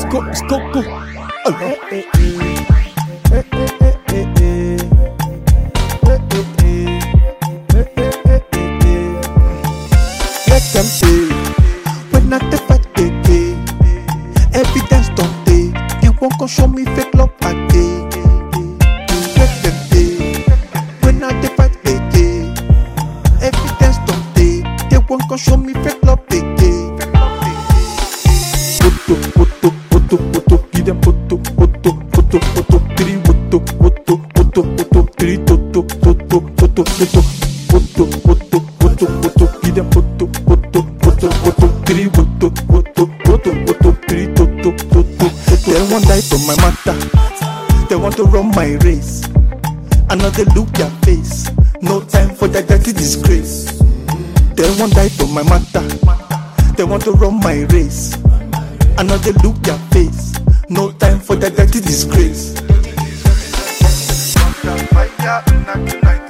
Coco. Let them say, when I take fight again, evidence don't they? They won't come show me fake love again. Let them say, when I take fight again, evidence don't they? They won't come show me fake love again. Photo, give them photo, three photo, three toto, give them photo, three photo, three toto. They won't die for my matter. They want to run my race. Another look their face. No time for that dirty disgrace. They won't die for my matter. They want to run my race. Another look their face. No time for that dirty disgrace. Fire,